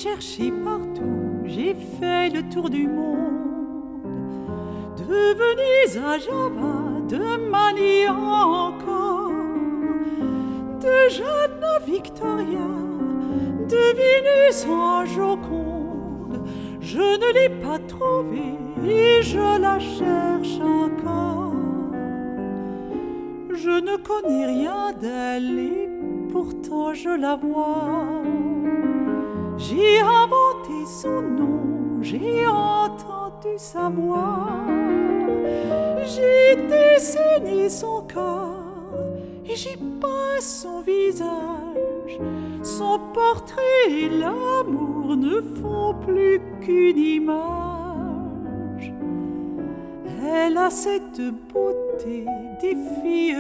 cherché partout, j'ai fait le tour du monde. De Venise à Java, de Manille encore, de Jeanne à Victoria, de Vénus en Joconde. Je ne l'ai pas trouvée et je la cherche encore. Je ne connais rien d'elle et pourtant je la vois. J'ai inventé son nom, j'ai entendu sa voix. J'ai dessiné son corps et j'ai peint son visage. Son portrait et l'amour ne font plus qu'une image. Elle a cette beauté des filles